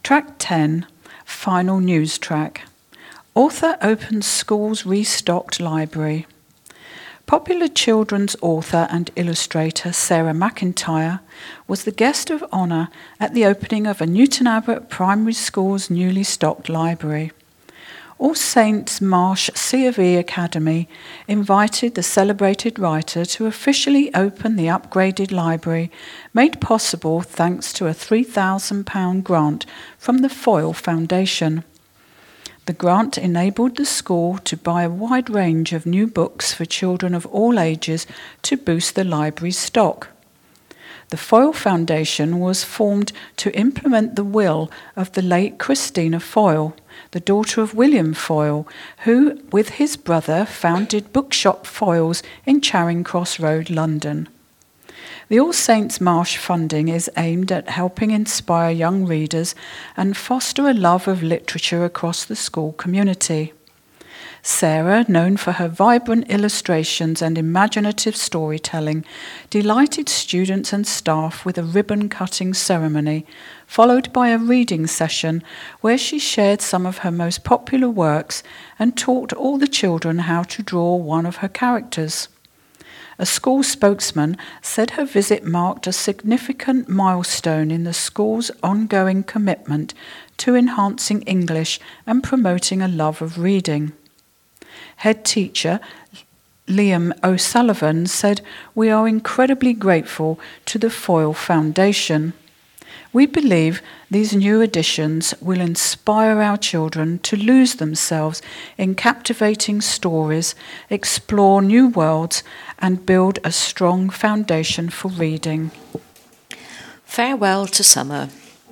Track 10, Final News Track. Author opens school's restocked library. Popular children's author and illustrator Sarah McIntyre was the guest of honour at the opening of a Newton Abbot Primary School's newly stocked library. All Saints Marsh C of E Academy invited the celebrated writer to officially open the upgraded library, made possible thanks to a £3,000 grant from the Foyle Foundation. The grant enabled the school to buy a wide range of new books for children of all ages to boost the library's stock. The Foyle Foundation was formed to implement the will of the late Christina Foyle, the daughter of William Foyle, who, with his brother, founded Bookshop Foyles in Charing Cross Road, London. The All Saints Marsh funding is aimed at helping inspire young readers and foster a love of literature across the school community. Sarah, known for her vibrant illustrations and imaginative storytelling, delighted students and staff with a ribbon-cutting ceremony, followed by a reading session where she shared some of her most popular works and taught all the children how to draw one of her characters. A school spokesman said her visit marked a significant milestone in the school's ongoing commitment to enhancing English and promoting a love of reading. Head teacher Liam O'Sullivan said, "We are incredibly grateful to the Foyle Foundation. We believe these new additions will inspire our children to lose themselves in captivating stories, explore new worlds, and build a strong foundation for reading." Farewell to summer.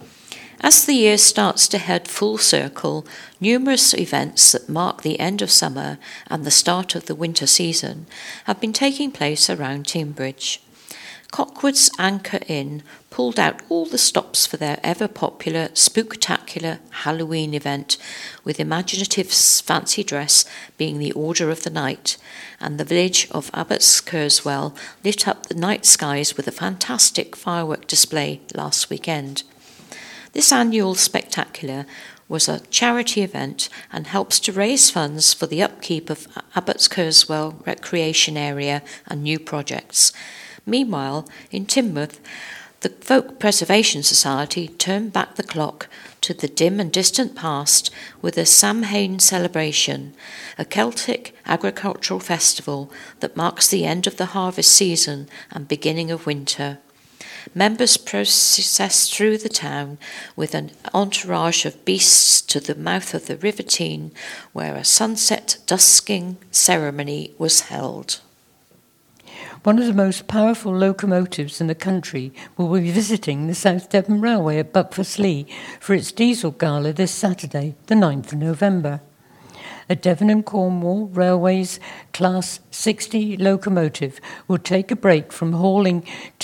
As the year starts to head full circle, numerous events that mark the end of summer and the start of the winter season have been taking place around Teignbridge. Cockwood's Anchor Inn pulled out all the stops for their ever-popular spooktacular Halloween event, with imaginative fancy dress being the order of the night, and the village of Abbots Kerswell lit up the night skies with a fantastic firework display last weekend. This annual spectacular was a charity event and helps to raise funds for the upkeep of Abbots Kerswell recreation area and new projects. Meanwhile, in Teignmouth, the Folk Preservation Society turned back the clock to the dim and distant past with a Samhain celebration, a Celtic agricultural festival that marks the end of the harvest season and beginning of winter. Members processed through the town with an entourage of beasts to the mouth of the River Teign, where a sunset dusking ceremony was held. One of the most powerful locomotives in the country will be visiting the South Devon Railway at Buckfastleigh for its diesel gala this Saturday, the 9th of November. A Devon and Cornwall Railways Class 60 locomotive will take a break from hauling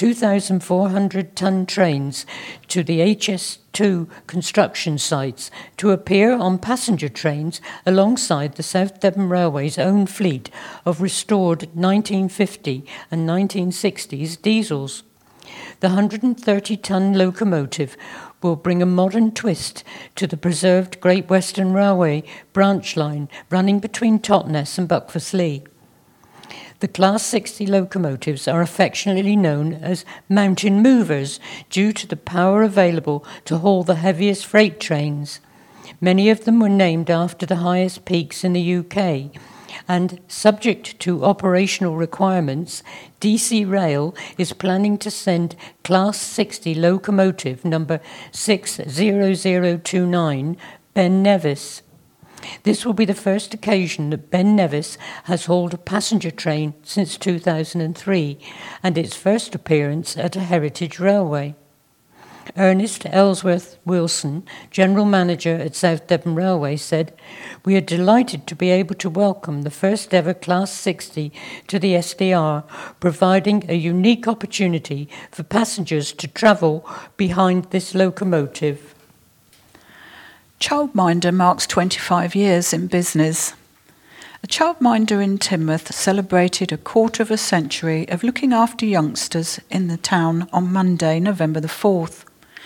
2,400-ton trains to the HS2 construction sites to appear on passenger trains alongside the South Devon Railway's own fleet of restored 1950 and 1960s diesels. The 130-ton locomotive will bring a modern twist to the preserved Great Western Railway branch line running between Totnes and Buckfastleigh. The Class 60 locomotives are affectionately known as mountain movers due to the power available to haul the heaviest freight trains. Many of them were named after the highest peaks in the UK, and subject to operational requirements, DC Rail is planning to send Class 60 locomotive number 60029 Ben Nevis. This will be the first occasion that Ben Nevis has hauled a passenger train since 2003, and its first appearance at a heritage railway. Ernest Ellsworth Wilson, General Manager at South Devon Railway, said, "We are delighted to be able to welcome the first ever Class 60 to the SDR, providing a unique opportunity for passengers to travel behind this locomotive." Childminder marks 25 years in business. A childminder in Teignmouth celebrated a quarter of a century of looking after youngsters in the town on Monday, November the 4th.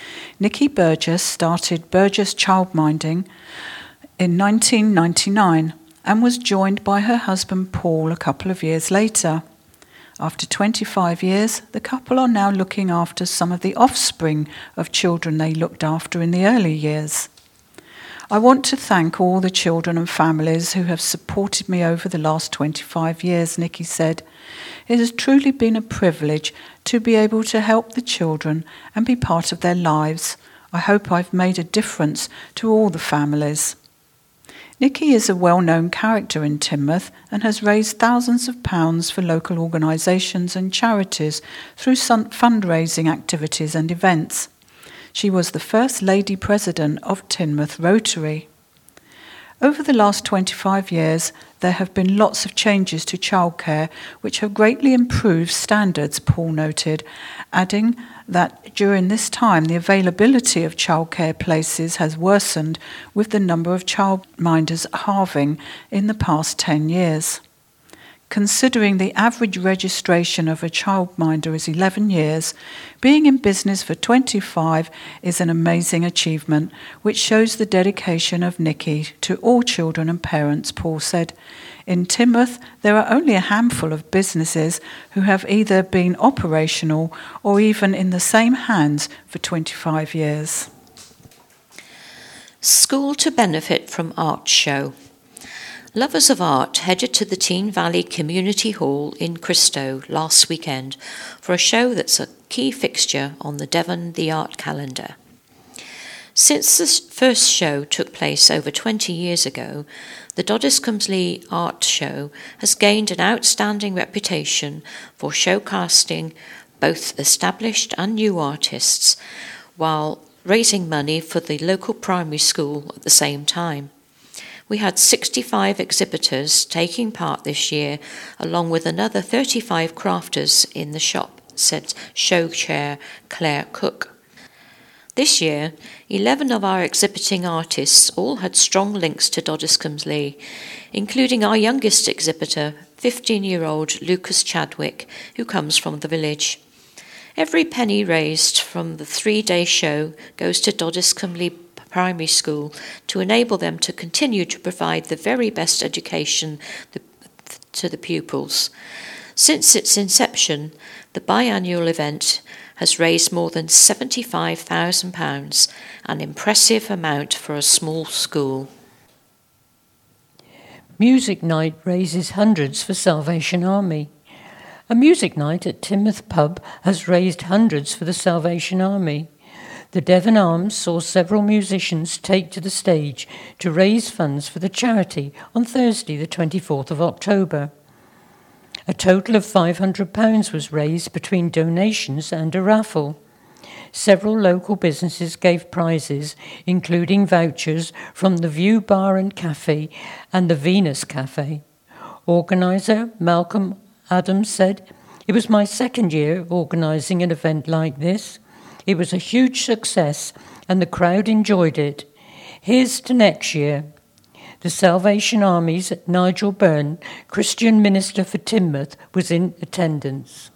Nikki Burgess started Burgess Childminding in 1999 and was joined by her husband Paul a couple of years later. After 25 years, the couple are now looking after some of the offspring of children they looked after in the early years. I want to thank all the children and families who have supported me over the last 25 years, Nikki said. It has truly been a privilege to be able to help the children and be part of their lives. I hope I've made a difference to all the families. Nikki is a well-known character in Teignmouth and has raised thousands of pounds for local organisations and charities through fundraising activities and events. She was the first lady president of Teignmouth Rotary. Over the last 25 years, there have been lots of changes to childcare which have greatly improved standards, Paul noted, adding that during this time the availability of childcare places has worsened, with the number of childminders halving in the past 10 years. Considering the average registration of a childminder is 11 years, being in business for 25 is an amazing achievement, which shows the dedication of Nikki to all children and parents, Paul said. In Teignmouth, there are only a handful of businesses who have either been operational or even in the same hands for 25 years. School to benefit from art show. Lovers of art headed to the Tean Valley Community Hall in Cristo last weekend for a show that's a key fixture on the Devon The Art calendar. Since the first show took place over 20 years ago, the Doddiscomsley Art Show has gained an outstanding reputation for showcasing both established and new artists, while raising money for the local primary school at the same time. We had 65 exhibitors taking part this year, along with another 35 crafters in the shop, said show chair Claire Cook. This year, 11 of our exhibiting artists all had strong links to Doddiscomsley, including our youngest exhibitor, 15-year-old Lucas Chadwick, who comes from the village. Every penny raised from the 3-day show goes to Doddiscomsley Primary School to enable them to continue to provide the very best education to the pupils. Since its inception, the biannual event has raised more than £75,000, an impressive amount for a small school. Music night raises hundreds for Salvation Army. A music night at Teignmouth Pub has raised hundreds for the Salvation Army. The Devon Arms saw several musicians take to the stage to raise funds for the charity on Thursday, the 24th of October. A total of £500 was raised between donations and a raffle. Several local businesses gave prizes, including vouchers from the View Bar and Cafe and the Venus Cafe. Organiser Malcolm Adams said, "It was my second year organising an event like this. It was a huge success and the crowd enjoyed it. Here's to next year." The Salvation Army's Nigel Byrne, Christian Minister for Teignmouth, was in attendance.